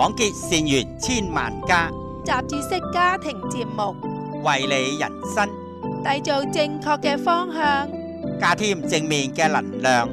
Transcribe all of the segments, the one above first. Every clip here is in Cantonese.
廣結善緣千萬家， 雜誌式家庭節目， 為你人生締造正確嘅方向， 加添正面嘅能量。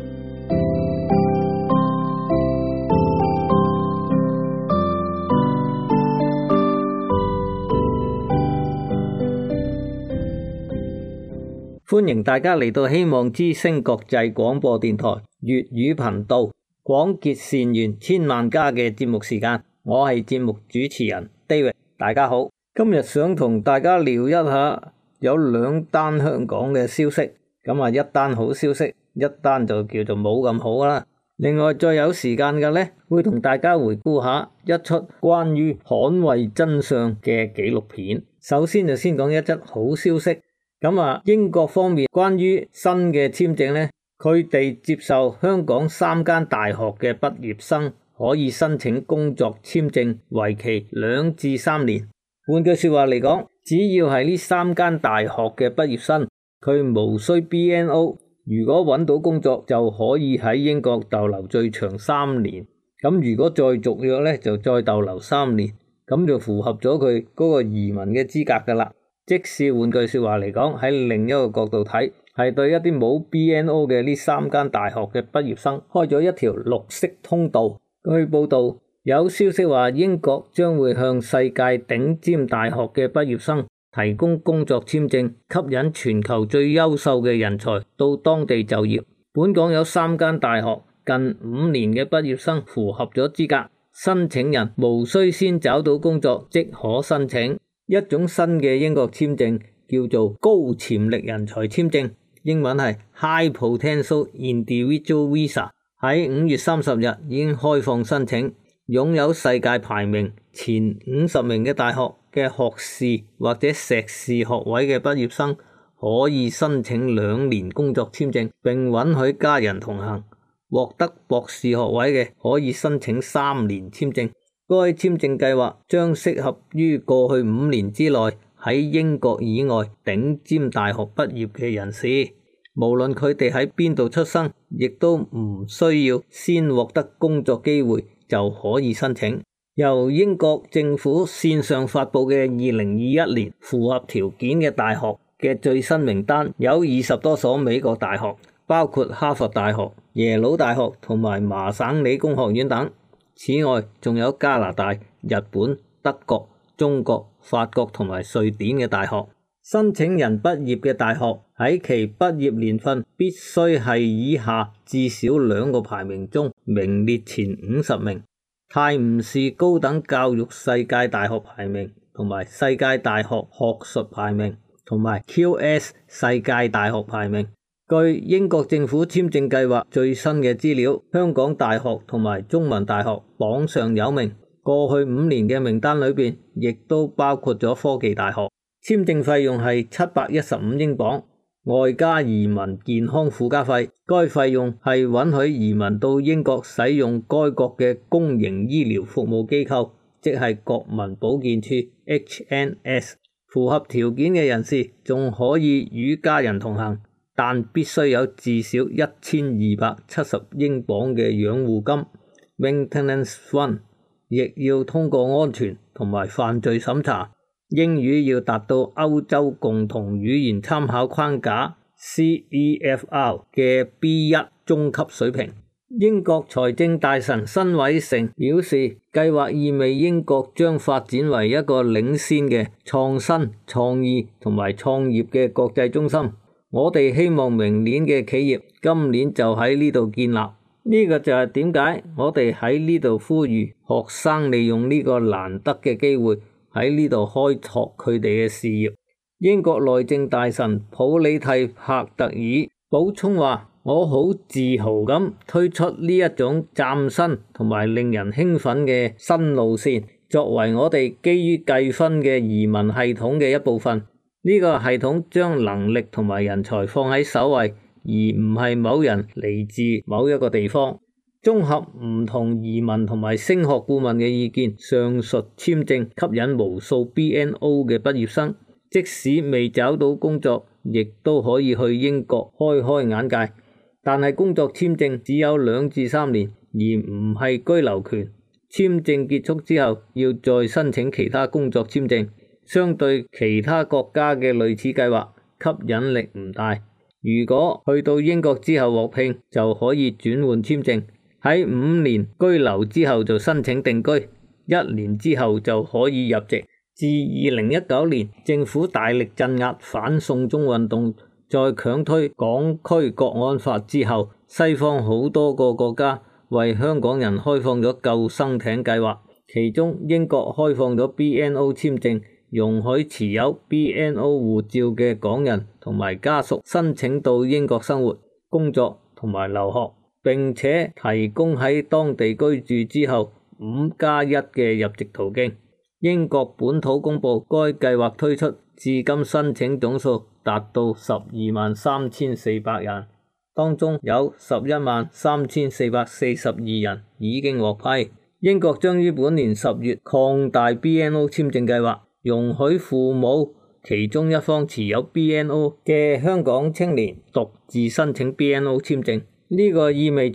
歡迎大家嚟到希望之聲國際廣播電台粵語頻道廣結善緣千萬家嘅節目時間，我係節目主持人 David， 大家好。今日想同大家聊一下有兩單香港嘅消息，咁一單好消息，一單就叫做冇咁好啦。另外再有時間嘅呢，會同大家回顧下一出關於捍衛真相嘅紀錄片。首先就先講一則好消息。英國方面關於新嘅簽證呢，佢哋接受香港3間大學嘅畢業生可以申請工作簽證，為期2至3年。換句說話嚟講，只要係呢3間大學嘅畢業生，佢無需 BNO， 如果揾到工作就可以喺英國逗留最長3年。咁如果再續約呢，就再逗留3年，咁就符合咗佢嗰個移民嘅資格噶啦。即使換句說話嚟講，喺另一個角度睇，係對一啲冇 BNO 嘅呢3間大學嘅畢業生開咗一條綠色通道。據報道，有消息話英國將會向世界頂尖大學嘅畢業生提供工作簽證，吸引全球最優秀嘅人才到當地就業。本港有3間大學近5年嘅畢業生符合咗資格，申請人無需先找到工作即可申請。一種新嘅英國簽證叫做高潛力人才簽證，英文係 High Potential Individual Visa， 喺5月30日已經開放申請。擁有世界排名前50名嘅大學嘅學士或者碩士學位嘅畢業生可以申請2年工作簽證，並允許家人同行。獲得博士學位嘅可以申請3年簽證。該簽證計劃將適合於過去5年之內喺英國以外頂尖大學畢業嘅人士，無論佢哋喺邊度出生，亦都唔需要先獲得工作機會就可以申請。由英國政府線上發佈嘅2021年符合條件嘅大學嘅最新名單，有20多所美國大學，包括哈佛大學、耶魯大學同埋麻省理工學院等。此外，仲有加拿大、日本、德國、中國、法國同埋瑞典嘅大學。申請人畢業嘅大學喺其畢業年份必須係以下至少2個排名中名列前50名。泰晤士高等教育世界大學排名同埋世界大學學術排名同埋 QS 世界大學排名。據英國政府簽證計劃最新嘅資料，香港大學同埋中文大學榜上有名。過去5年嘅名單裏邊，亦都包括咗科技大學。簽證費用係715英鎊，外加移民健康附加費。該費用係允許移民到英國使用該國嘅公營醫療服務機構，即係國民保健署 HNS。符合條件嘅人士仲可以與家人同行，但必須有至少1270英鎊嘅養護金 （Maintenance Fund）， 亦要通過安全同埋犯罪審查。英語要達到歐洲共同語言參考框架 CEFR 嘅 B1 中級水平。英國財政大臣辛偉誠表示，計劃意味英國將發展為一個領先嘅創新、創意同埋創業嘅國際中心。我哋希望明年嘅企業今年就喺呢度建立。呢個就係點解我哋喺呢度呼籲學生利用呢個難得嘅機會喺呢度開拓佢哋嘅事業。英國內政大臣普里蒂帕特爾補充話，我好自豪咁推出呢一種嶄新同埋令人興奮嘅新路線，作為我哋基於計分嘅移民系統嘅一部分。呢個系統將能力同埋人才放喺首位，而唔係某人嚟自某一個地方。綜合唔同移民同埋升學顧問嘅意見，上述簽證吸引無數 BNO 嘅畢業生，即使未找到工作，亦都可以去英國開開眼界。但係工作簽證只有2至3年，而唔係居留權。 簽證結束之後要再申請其他工作簽證，相對其他國家嘅類似計劃吸引力唔大。如果去到英國之後獲聘，就可以轉換簽證，喺5年居留之後就申請定居，1年之後就可以入籍。自2019年政府大力鎮壓反送中運動，再強推港區國安法之後，西方好多個國家為香港人開放咗救生艇計劃，其中英國開放咗 BNO 簽證，容許持有 BNO 護照嘅港人同埋家屬申請到英國生活、工作同埋留學，並且提供喺當地居住之後5+1嘅入籍途徑。英國本土公布該計劃推出，至今申請總數達到123,400人，當中有113,442人已經獲批。英國將於本年10月擴大 BNO 簽證計劃，容許父母其中一方持有 BNO 嘅香港青年獨自申請 BNO 簽證。呢個意味住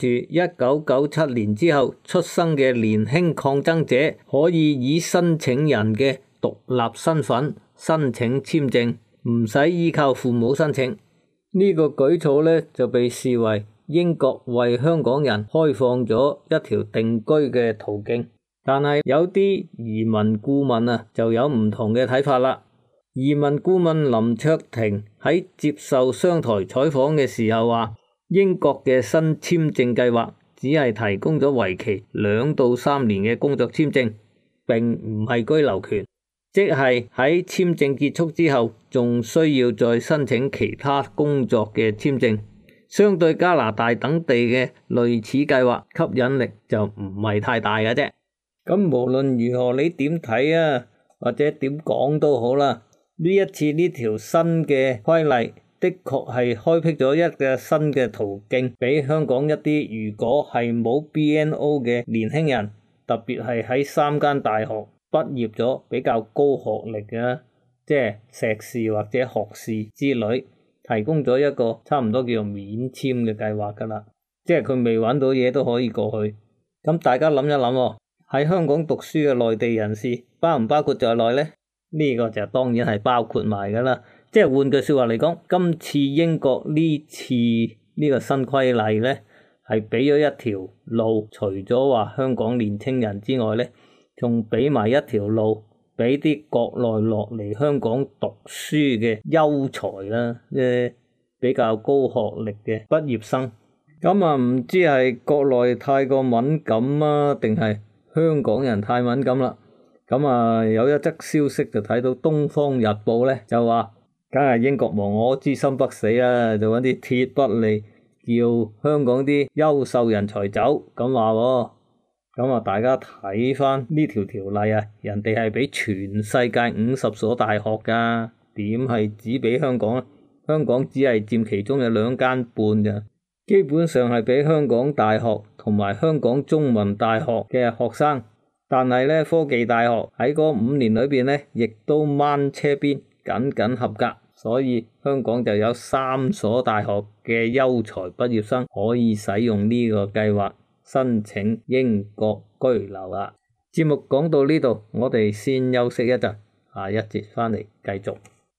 1997年之後出生嘅年輕抗爭者可以以申請人嘅獨立身份申請簽證，唔使依靠父母申請。呢個舉措呢，就被視為英國為香港人開放咗一條定居嘅途徑。但係有啲移民顧問就有唔同嘅睇法啦。移民顧問林卓廷喺接受商台採訪嘅時候話，英國嘅新簽證計劃只係提供咗為期2到3年嘅工作簽證，並唔係居留權，即係喺簽證結束之後，仲需要再申請其他工作嘅簽證。相對加拿大等地嘅類似計劃，吸引力就唔係太大嘅啫。咁無論如何你點睇啊，或者點講都好啦，呢一次呢條新嘅規例，的確係開闢咗一個新嘅途徑，俾香港一啲如果係冇 BNO 嘅年輕人，特別係喺3間大學畢業咗比較高學歷嘅，即係碩士或者學士之類，提供咗一個差唔多叫做免簽嘅計劃㗎啦。即係佢未揾到嘢都可以過去。咁大家諗一諗喎，喺香港讀書嘅內地人士包唔包括在內呢？呢個就當然係包括埋㗎啦。即係換句説話嚟講，今次英國呢次呢個新規例呢，係俾咗一條路，除咗話香港年青人之外呢，仲俾埋一條路俾啲國內落嚟香港讀書嘅優才啦，比較高學歷嘅畢業生。咁唔知係國內太過敏感啊，定係香港人太敏感啦？有一則消息就睇到《東方日報》呢，就話，梗係英國亡我之心不死啦，就揾啲鐵不利叫香港啲優秀人才走咁話喎。大家睇翻呢條條例啊，人哋係俾全世界50所大學㗎，點係只俾香港？香港只係佔其中嘅2間半咋，基本上係俾香港大學同埋香港中文大學嘅學生。但係呢，科技大學喺嗰5年裏邊呢，亦都掹車邊僅僅合格，所以香港就有3所大學嘅優才畢業生可以使用呢個計劃申請英國居留啦。節目講到呢度，我哋先休息一陣，下一節翻嚟繼續。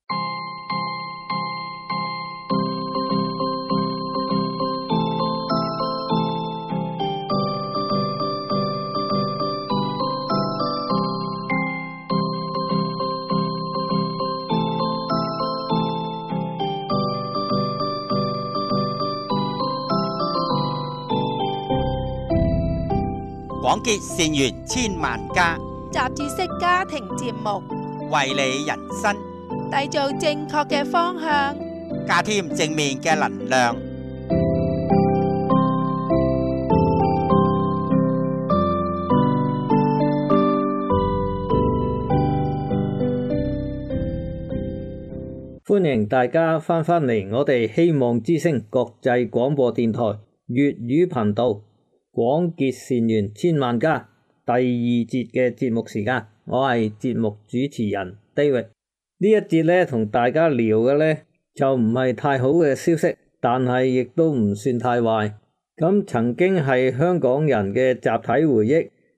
廣結善緣千萬家， 雜誌式家庭節目， 為你人生締造正確嘅方向， 加添正面嘅能量。 歡迎大家翻返嚟我哋希望之聲國際廣播電台粵語頻道。廣結善緣千萬家第2節嘅節目時間，我係節目主持人 David。呢一節呢，同大家聊嘅呢，就唔係太好嘅消息，但係亦都唔算太壞。咁曾經係香港人嘅集體回憶，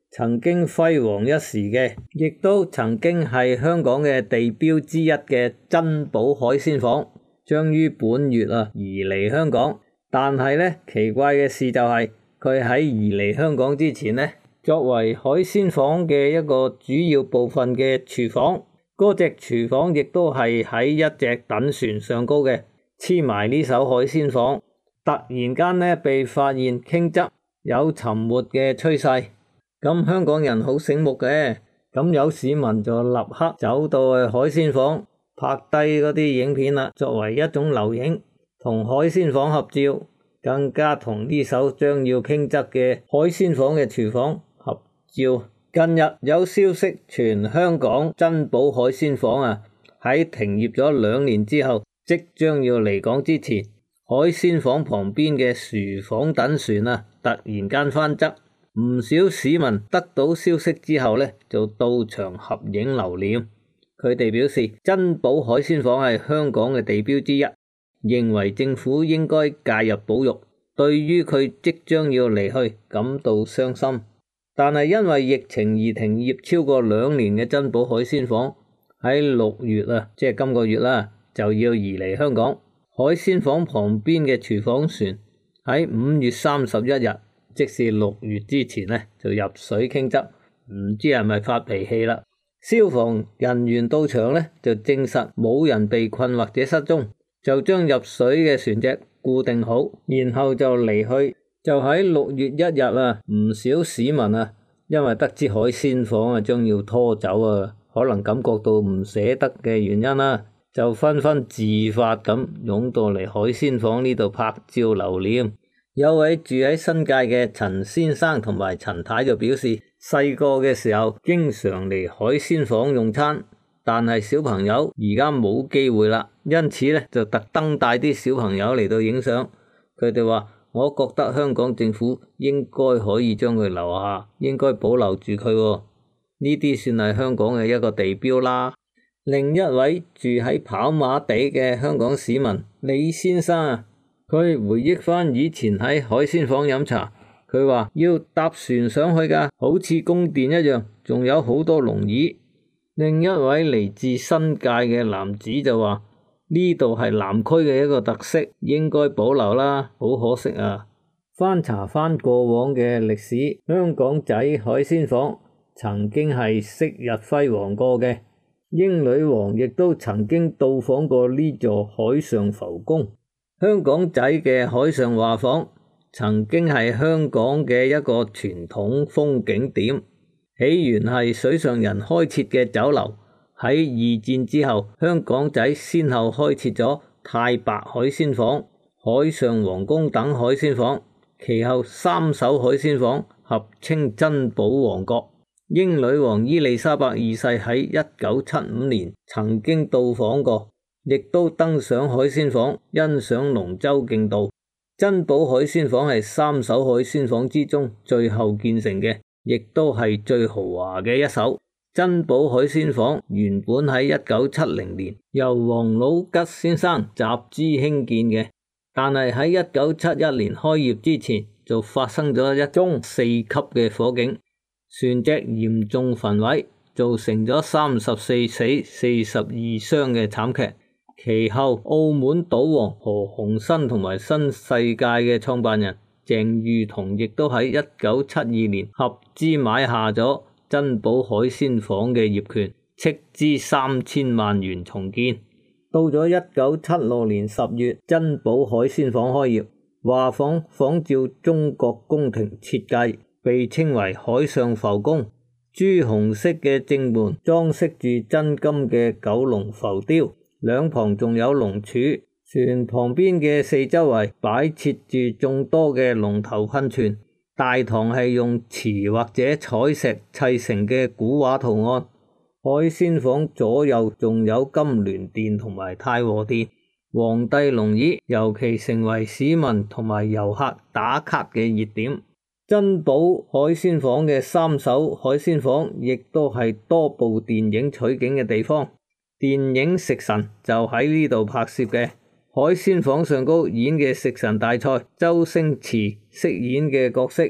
曾經輝煌一時嘅，亦都曾經係香港嘅地標之一嘅珍寶海鮮舫，將於本月移離香港。但係呢，奇怪嘅事就係佢喺移離香港之前呢，作為海鮮舫嘅一個主要部分嘅廚房，嗰隻廚房亦都係喺一隻躉船上高嘅，黐埋呢艘海鮮舫。突然間呢，被發現傾側，有沉沒嘅趨勢。咁香港人好醒目嘅，咁有市民就立刻走到去海鮮舫拍低嗰啲影片啦，作為一種留影，同海鮮舫合照，更加同呢艘將要傾側嘅海鮮舫嘅廚房合照。近日有消息傳香港珍寶海鮮舫喺停業咗2年之後，即將要離港之前，海鮮舫旁邊嘅廚房躉船突然間翻側。唔少市民得到消息之後呢，就到場合影留念。佢哋表示，珍寶海鮮舫係香港嘅地標之一，認為政府應該介入保育。對於佢即將要離去感到傷心，但係因為疫情而停業超過2年嘅珍寶海鮮舫喺6月即係今個月就要移離香港。海鮮舫旁邊嘅廚房船喺5月31日。即是6月之前呢，就入水傾側，唔知係咪發脾氣啦。消防人員到場呢，就證實冇人被困或者失蹤，就將入水嘅船隻固定好，然後就離去。就喺6月1日唔少市民因為得知海鮮舫將要拖走可能感覺到唔捨得嘅原因就紛紛自發咁湧到嚟海鮮舫呢度拍照留念。有位住喺新界嘅陳先生同埋陳太就表示，細個嘅時候經常嚟海鮮舫用餐，但係小朋友而家冇機會啦，因此呢就特登帶啲小朋友嚟到影相。佢哋話，我覺得香港政府應該可以將佢留下，應該保留住佢。呢啲算係香港嘅一個地標啦。另一位住喺跑馬地嘅香港市民李先生佢回憶翻以前喺海鮮舫飲茶，佢話要搭船上去㗎，好似宮殿一樣，仲有好多龍椅。另一位嚟自新界嘅男子就話，呢度係南區嘅一個特色，應該保留啦，好可惜翻查翻過往嘅歷史，香港仔海鮮舫曾經係昔日輝煌過嘅，英女王亦都曾經到訪過呢座海上浮宮。香港仔嘅海上畫舫曾經係香港嘅一個傳統風景點，起源係水上人開設嘅酒樓。喺2戰之後，香港仔先後開設咗太白海鮮舫、海上皇宮等海鮮舫，其後3艘海鮮舫合稱珍寶王國。英女王伊麗莎白二世喺1975年曾經到訪過，亦都登上海鮮舫欣賞龍舟競渡。珍寶海鮮舫係3艘海鮮舫之中最後建成嘅，亦都係最豪華嘅一艘。珍寶海鮮舫原本喺1970年由黃老吉先生集資興建嘅，但係喺1971年開業之前就發生咗一宗4級嘅火警，船隻嚴重焚毀，造成咗34死42傷嘅慘劇。其後澳門賭王何鴻燊同埋新世界嘅創辦人鄭裕彤亦都喺1972年合資買下咗珍寶海鮮舫嘅業權，斥資3000萬元重建。到咗1976年10月，珍寶海鮮舫開業，畫舫仿照中國宮廷設計，被稱為海上浮宮。朱紅色嘅正門裝飾住真金嘅九龍浮雕，兩旁仲有龍柱。船旁邊嘅四周圍擺設住眾多嘅龍頭噴泉。大堂係用瓷或者彩石砌成嘅古畫圖案。海鮮舫左右仲有金鑾殿同埋太和殿。皇帝龍椅尤其成為市民同埋遊客打卡嘅熱點。珍寶海鮮舫嘅3艘海鮮舫亦都係多部電影取景嘅地方。電影《食神》就喺呢度拍攝嘅。海鮮舫上高演嘅食神大賽，周星馳飾演嘅角色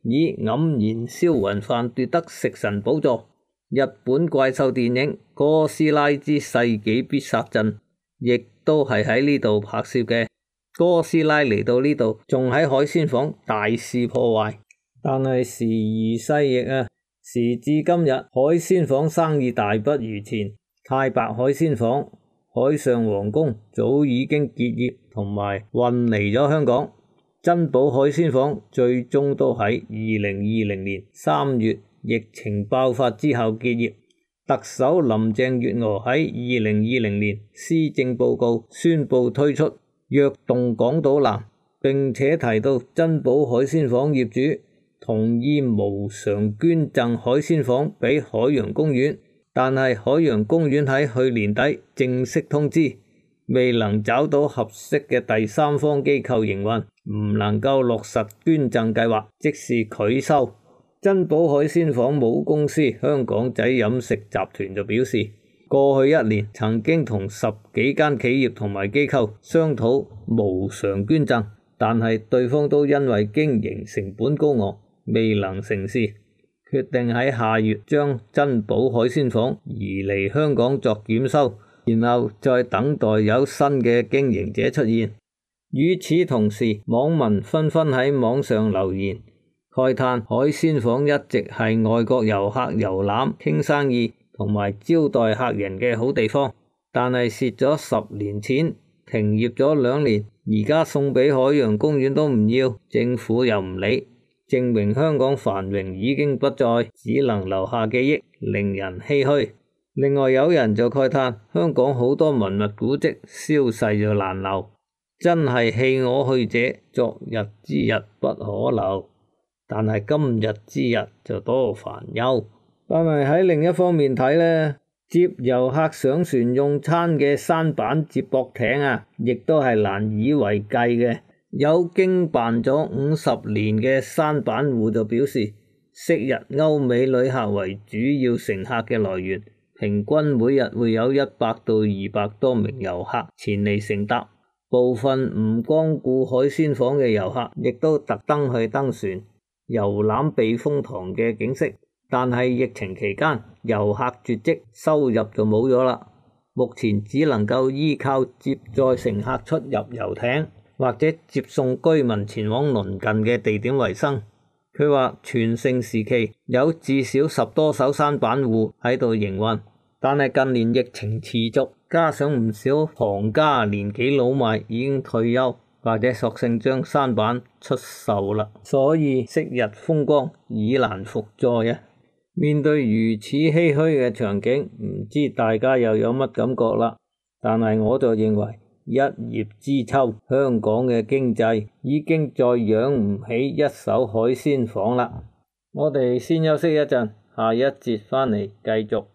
以黯然銷魂飯奪得食神寶座。日本怪獸電影《哥斯拉之世紀必殺陣》亦都係喺呢度拍攝嘅。哥斯拉嚟到呢度仲喺海鮮舫大肆破壞，但係時移世易啊，時至今日海鮮舫生意大不如前，太白海鮮舫、海上皇宮早已經結業同埋運離咗香港。珍寶海鮮舫最終都喺2020年3月疫情爆發之後結業。特首林鄭月娥喺2020年施政報告宣布推出躍動港島南，並且提到珍寶海鮮舫業主同意無償捐贈海鮮舫俾海洋公園，但係海洋公園喺去年底正式通知，未能找到合適嘅第三方機構營運，唔能夠落實捐贈計劃，即是拒收。珍寶海鮮舫母公司香港仔飲食集團就表示，過去1年曾經同10幾間企業同埋機構商討無償捐贈，但係對方都因為經營成本高昂，未能成事，決定喺下月將珍寶海鮮舫移離香港作檢修，然後再等待有新嘅經營者出現。與此同時，網民紛紛喺網上留言慨嘆海鮮舫一直係外國遊客遊覽傾生意同埋招待客人嘅好地方，但係蝕咗10年錢，停業咗2年，而家送俾海洋公園都唔要，政府又唔理，證明香港繁榮已經不再，只能留下記憶，令人唏噓。另外有人就慨嘆香港好多文物古蹟消逝就難留，真係棄我去者，昨日之日不可留，但係今日之日就多煩憂。但係喺另一方面睇呢，接遊客上船用餐嘅舢板接駁艇啊，亦都係難以為繼嘅。有經辦咗50年嘅舢板戶就表示，昔日歐美旅客為主要乘客嘅來源，平均每日會有100到200多名遊客前嚟乘搭，部分唔光顧海鮮舫嘅遊客，亦都特登去登船遊覽避風塘嘅景色。但係疫情期間遊客絕跡，收入就冇咗啦。目前只能夠依靠接載乘客出入遊艇，或者接送居民前往鄰近嘅地點為生。佢話全盛時期有至少10多艘舢板戶喺度營運，但係近年疫情持續，加上唔少行家年紀老邁已經退休，或者索性將舢板出售啦，所以昔日風光已難復再啊！面對如此唏噓嘅場景，唔知大家又有乜感覺啦？但係我就認為一葉知秋，香港嘅經濟已經再養唔起一艘海鮮舫啦。我哋先休息一陣，下一節返嚟繼續。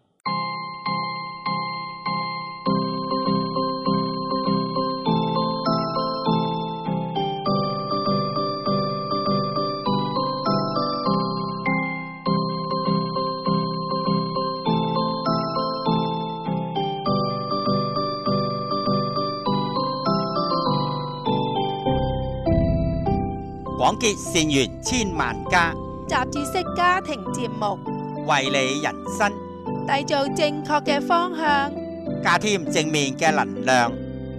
廣結善緣千萬家， 雜誌式家庭節目， 為你人生締造正確嘅方向， 加添正面嘅能量。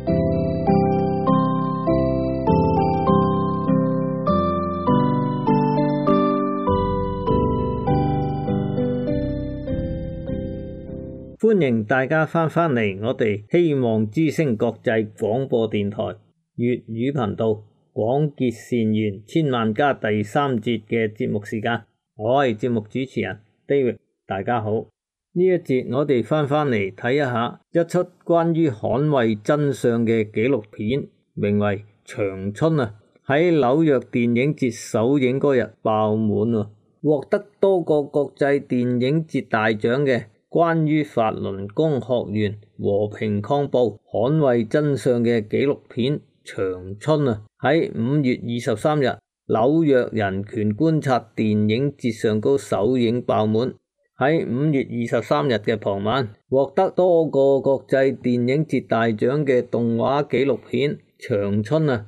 歡迎大家翻嚟我哋希望之聲國際廣播電台粵語頻道廣結善緣千萬家第3節嘅節目時間，我係節目主持人 David， 大家好。呢一節我哋翻嚟睇一下一出關於捍衛真相嘅紀錄片，名為《長春》啊，喺紐約電影節首映嗰日爆滿啊，獲得多個國際電影節大獎嘅關於法輪功學員和平抗暴捍衛真相嘅紀錄片《長春》啊，喺5月23日紐約人權觀察電影節上高首映爆滿。喺5月23日嘅傍晚，獲得多個國際電影節大獎嘅動畫紀錄片《長春》啊，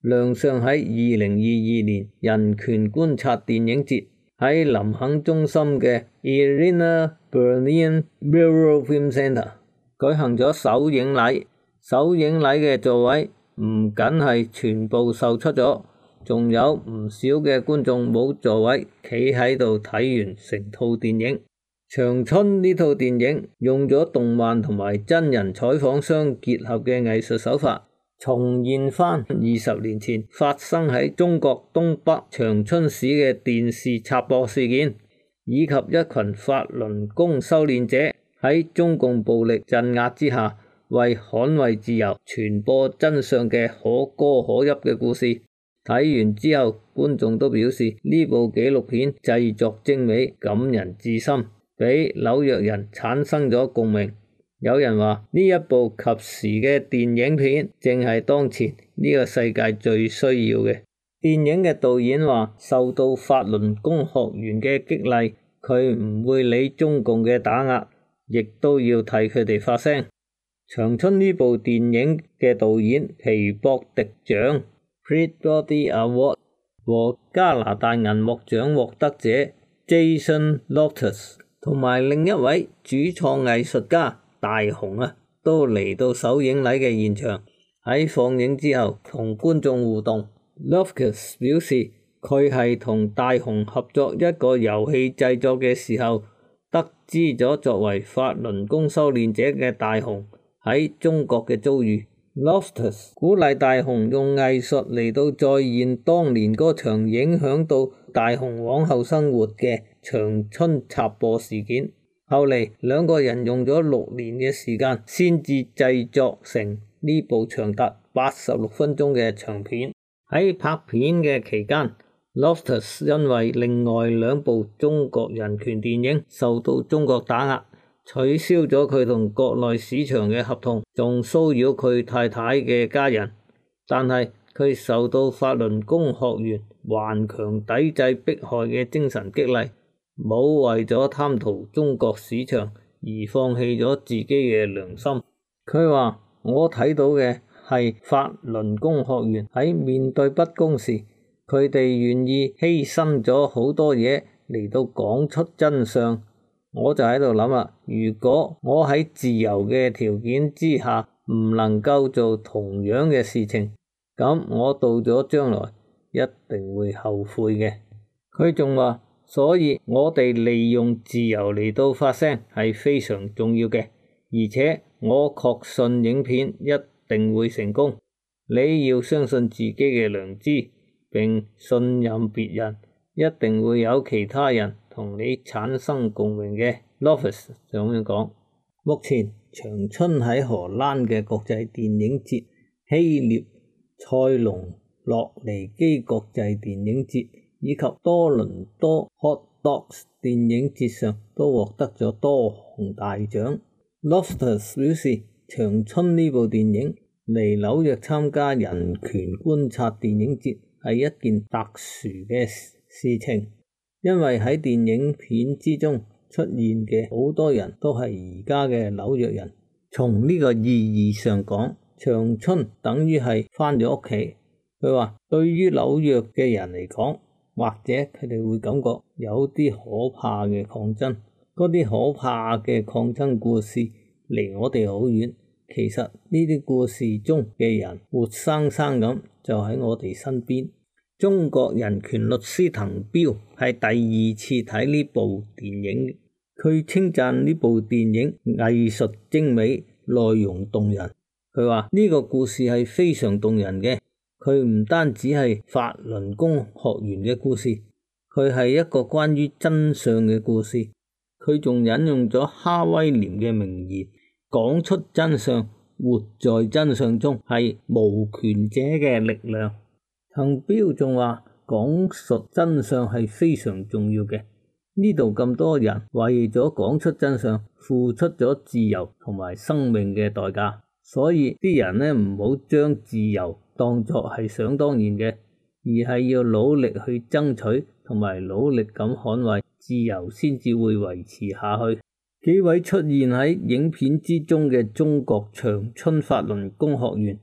亮相喺2022年人權觀察電影節，喺林肯中心嘅 Elena Berlin Bureau Film Center 舉行咗首映禮。首映禮嘅座位唔僅係全部售出咗，仲有唔少嘅觀眾冇座位，企喺度睇完成套電影。長春呢套電影用咗動漫同埋真人採訪相結合嘅藝術手法，重現翻20年前發生喺中國東北長春市嘅電視插播事件，以及一群法輪功修煉者喺中共暴力鎮壓之下為捍衛自由、傳播真相嘅可歌可泣嘅故事。睇完之後，觀眾都表示呢部紀錄片製作精美、感人至深，俾紐約人產生咗共鳴。有人話呢一部及時嘅電影片正係當前呢個世界最需要嘅。電影嘅導演話受到法輪功學員嘅激勵，佢唔會理中共嘅打壓，亦都要替佢哋發聲。長春呢部電影嘅導演皮博迪獎 Peabody Award 和加拿大銀幕獎獲得者 Jason Loftus 同埋另一位主創藝術家大雄都嚟到首映禮嘅現場，喺放映之後同觀眾互動。Loftus 表示佢係同大雄合作一個遊戲製作嘅時候，得知咗作為法輪功修煉者嘅大雄喺中國嘅遭遇。Loftus 鼓勵大雄用藝術嚟到再現當年嗰場影響到大雄往後生活嘅長春插播事件。後嚟兩個人用咗6年嘅時間先至製作成呢部長達86分鐘嘅長片。喺拍片嘅期間， Loftus 因為另外2部中國人權電影受到中國打壓，取消咗佢同國內市場嘅合同，仲騷擾佢太太嘅家人。但係佢受到法輪功學員頑強抵制迫害嘅精神激勵，冇為咗貪圖中國市場而放棄咗自己嘅良心。佢話我睇到嘅係法輪功學員喺面對不公時，佢哋願意犧牲咗好多嘢嚟到講出真相。我就喺度諗啦，如果我喺自由嘅條件之下唔能夠做同樣嘅事情，咁我到咗將來一定會後悔嘅。佢仲話，所以我哋利用自由嚟到發聲係非常重要嘅，而且我確信影片一定會成功。你要相信自己嘅良知，並信任別人，一定會有其他人同你產生共鳴嘅。Loftus 就咁樣講。目前長春喺荷蘭嘅國際電影節、希臘塞隆諾尼基國際電影節以及多倫多 Hot Docs 電影節上都獲得咗多項大獎。Loftus 表示，長春呢部電影嚟紐約參加人權觀察電影節係一件特殊嘅事情，因為喺電影片之中出現嘅好多人都係而家嘅紐約人。從呢個意義上講，長春等於係返咗屋企。佢話對於紐約嘅人嚟講，或者佢哋會感覺有啲可怕嘅抗爭，嗰啲可怕嘅抗爭故事離我哋好遠，其實呢啲故事中嘅人活生生咁就喺我哋身邊。中國人權律師滕彪係第2次睇呢部電影，佢稱讚呢部電影藝術精美，內容動人。佢話呢個故事係非常動人嘅，佢唔單止係法輪功學員嘅故事，佢係一個關於真相嘅故事。佢仲引用咗哈威廉嘅名言，講出真相，活在真相中，係無權者嘅力量。滕彪仲話講述真相係非常重要嘅，呢度咁多人為咗講出真相付出咗自由同埋生命嘅代價，所以啲人呢唔好將自由當作係想當然嘅，而係要努力去爭取同埋努力咁捍衛自由，先至會維持下去。幾位出現喺影片之中嘅中國長春法輪功學員，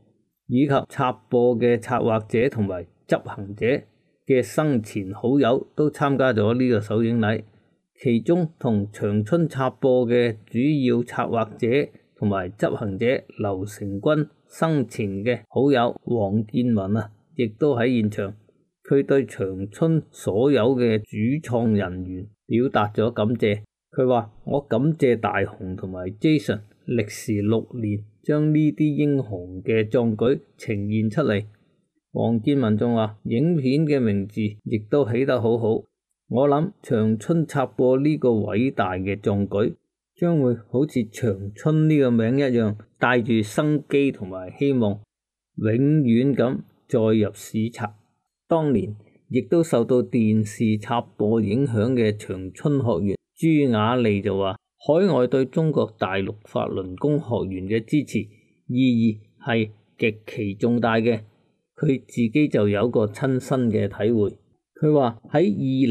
以及插播嘅策劃者同埋執行者嘅生前好友都參加咗呢個首映禮。其中同長春插播嘅主要策劃者同埋執行者劉成軍生前嘅好友黃建文亦都喺現場。佢對長春所有嘅主創人員表達咗感謝。佢話：我感謝大雄同埋 Jason 歷時6年將呢啲英雄嘅壯舉呈現出嚟。黃建文仲話：影片嘅名字亦都起得好好。我諗長春插播呢個偉大嘅壯舉將會好似長春呢個名一樣，帶住生機同埋希望，永遠咁載入史冊。當年亦都受到電視插播影響嘅長春學員朱雅莉就話：海外對中國大陸法輪功學員嘅支持意義係極其重大嘅。佢自己就有個親身嘅體會。佢話喺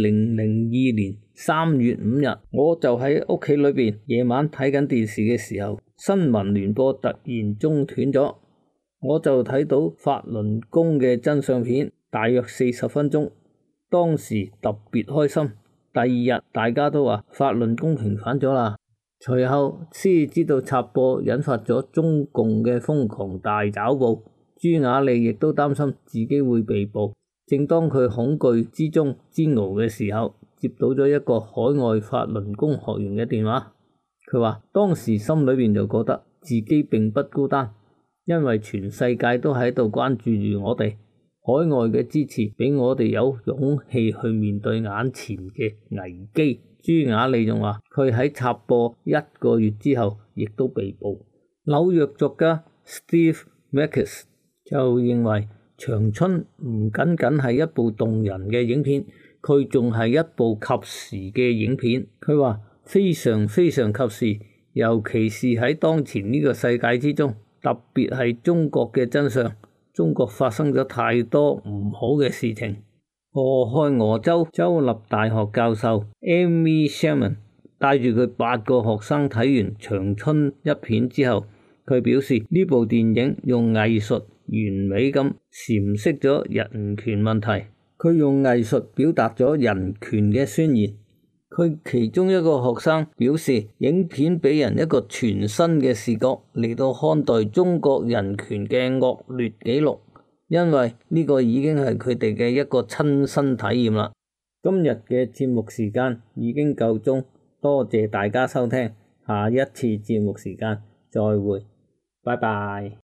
2002年3月5日，我就喺屋企裏邊夜晚睇緊電視嘅時候，新聞聯播突然中斷咗，我就睇到法輪功嘅真相片，大約40分鐘。當時特別開心。第二日大家都話法輪功平反咗啦。隨後先知道插播引發咗中共嘅瘋狂大抓捕，朱雅莉亦都擔心自己會被捕。正當佢恐懼之中煎熬嘅時候，接到咗一個海外法輪功學員嘅電話。佢話當時心裏邊就覺得自己並不孤單，因為全世界都喺度關注住我哋。海外嘅支持俾我哋有勇氣去面對眼前嘅危機。朱雅莉仲話佢喺插播1個月之後亦都被捕。紐約作家 Steve Marcus 就認為長春唔僅僅係一部動人嘅影片，佢仲係一部及時嘅影片。佢話非常非常及時，尤其是喺當前呢個世界之中，特別係中國嘅真相。中國發生咗太多唔好嘅事情。俄亥俄州州立大學教授 Amy Sherman 帶住佢8個學生睇完長春一片之後，佢表示呢部電影用藝術完美咁闡釋咗人權問題。佢用藝術表達咗人權嘅宣言。佢其中一個學生表示，影片俾人一個全新嘅視角嚟到看待中國人權嘅惡劣記錄，因為呢個已經係佢哋嘅一個親身體驗啦。今日嘅節目時間已經夠鐘，多謝大家收聽，下一次節目時間再會，拜拜。